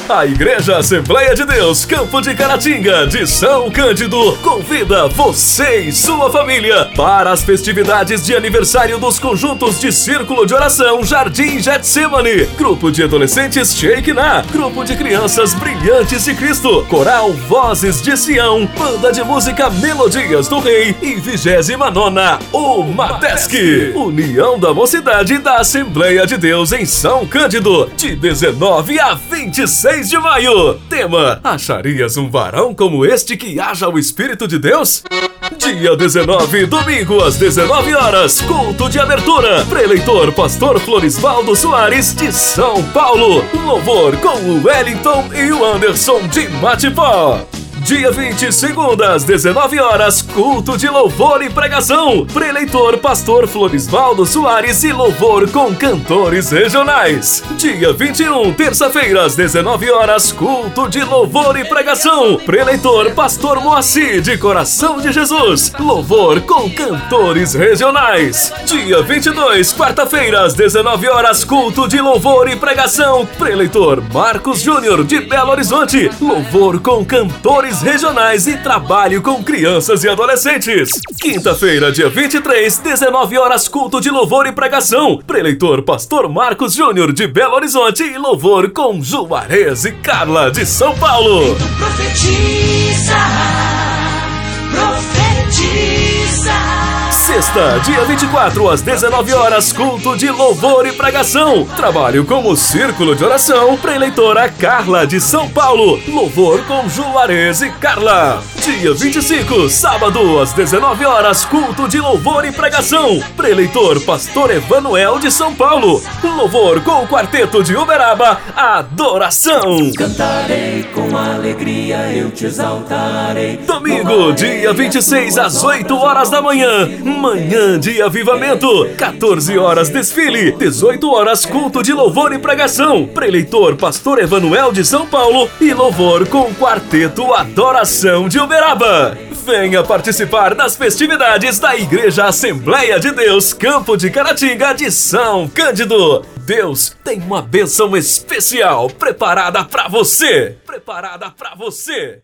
A Igreja Assembleia de Deus, Campo de Caratinga, de São Cândido, convida você e sua família para as festividades de aniversário dos conjuntos de Círculo de Oração Jardim Getsemane, Grupo de Adolescentes Shekinah, Grupo de Crianças Brilhantes de Cristo, Coral Vozes de Sião, Banda de Música Melodias do Rei e 29ª O Matesc, União da Mocidade da Assembleia de Deus em São Cândido, de 19 a 26 de maio. Tema: acharias um varão como este que haja o Espírito de Deus? Dia 19, domingo às 19 horas, culto de abertura, preleitor Pastor Florisvaldo Soares de São Paulo, louvor com o Wellington e o Anderson de Matipó. Dia 20, segunda, às 19 horas, culto de louvor e pregação, preleitor Pastor Florisvaldo Soares e louvor com cantores regionais. Dia 21, terça-feira, às 19 horas, culto de louvor e pregação, preleitor Pastor Moacir de Coração de Jesus, louvor com cantores regionais. Dia 22, quarta-feira, às 19 horas, culto de louvor e pregação, preleitor Marcos Júnior de Belo Horizonte, louvor com cantores regionais e trabalho com crianças e adolescentes. Quinta-feira, dia 23, 19 horas, culto de louvor e pregação, preleitor Pastor Marcos Júnior de Belo Horizonte e louvor com Juarez e Carla de São Paulo. Profetiza, profetiza. Sexta, dia 24, às 19 horas, culto de louvor e pregação, trabalho com o Círculo de Oração, preleitora Carla de São Paulo, louvor com Juarez e Carla. Dia 25, sábado, às 19 horas, culto de louvor e pregação, preleitor Pastor Evanuel de São Paulo, louvor com o quarteto de Uberaba, Adoração. Cantarei com alegria, eu te exaltarei. Domingo, dia 26, às 8 horas da manhã, manhã de avivamento, 14 horas desfile, 18 horas culto de louvor e pregação, preleitor Pastor Evanuel de São Paulo e louvor com o quarteto Adoração de Uberaba. Venha participar das festividades da Igreja Assembleia de Deus, Campo de Caratinga de São Cândido. Deus tem uma bênção especial preparada para você. Preparada para você.